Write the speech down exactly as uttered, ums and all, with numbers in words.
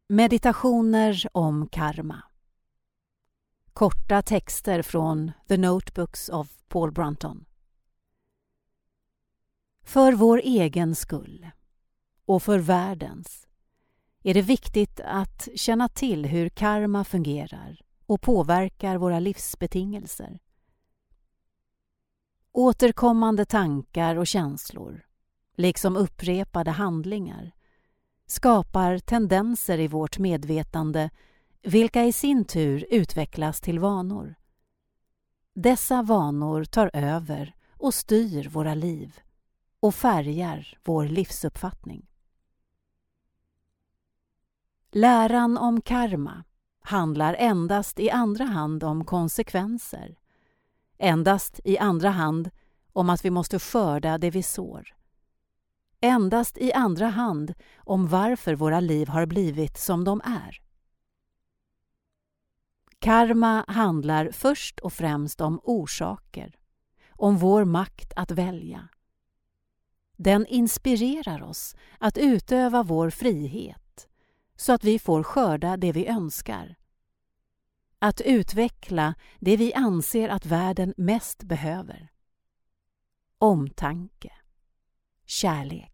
Meditationer om karma. Korta texter från The Notebooks of Paul Brunton. För vår egen skull och för världens är det viktigt att känna till hur karma fungerar och påverkar våra livsbetingelser. Återkommande tankar och känslor, liksom upprepade handlingar, skapar tendenser i vårt medvetande, vilka i sin tur utvecklas till vanor. Dessa vanor tar över och styr våra liv och färgar vår livsuppfattning. Läran om karma handlar endast i andra hand om konsekvenser, endast i andra hand om att vi måste skörda det vi sår. Endast i andra hand om varför våra liv har blivit som de är. Karma handlar först och främst om orsaker, om vår makt att välja. Den inspirerar oss att utöva vår frihet så att vi får skörda det vi önskar. Att utveckla det vi anser att världen mest behöver. Omtanke. Kärlek.